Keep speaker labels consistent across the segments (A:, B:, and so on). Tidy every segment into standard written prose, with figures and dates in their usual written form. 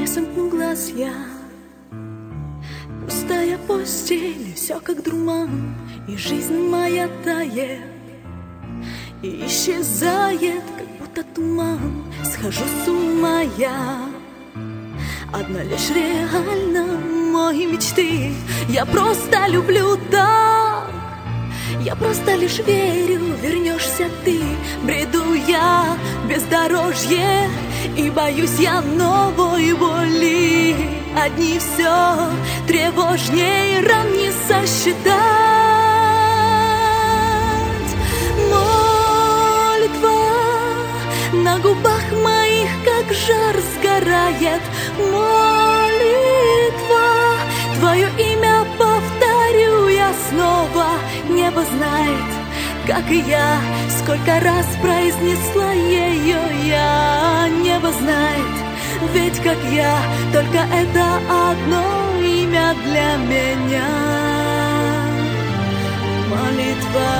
A: сомкну глаз я. Пустая постель, все как дурман, и жизнь моя тает и исчезает, как будто туман. Схожу с ума я. Одна лишь реально мои мечты. Я просто люблю так. Я просто лишь верю, вернешься ты. Бреду я бездорожье, и боюсь я новой боли. Одни все тревожней, ран не сосчитать. Молитва на губах моих, как жар сгорает. Молитва, твое имя повторю я снова. Небо знает, как и я, сколько раз произнесла ее я. Небо знает, ведь как я, только это одно имя для меня. Молитва.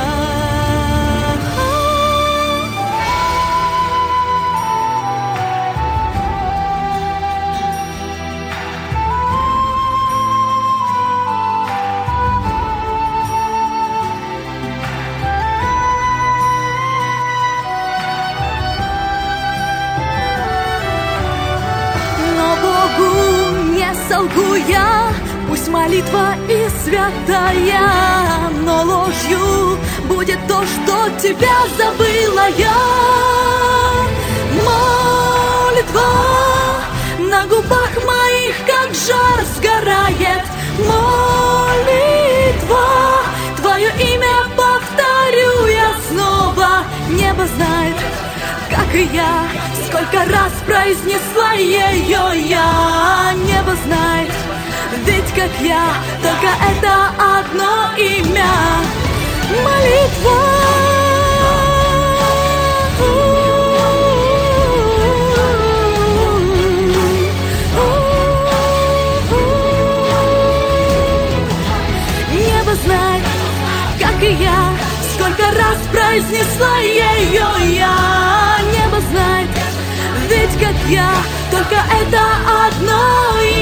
A: Солгу я, пусть молитва и святая, но ложью будет то, что тебя забыла я. Молитва на губах моих, как жар сгорает. Молитва, твое имя повторю я снова. Небо знает, как и я, сколько раз произнесла ее я. Небо знает, ведь как я, только это одно имя. Молитва. Небо знает, как и я, сколько раз произнесла ее я. Небо знает, ведь как я, только это одно имя.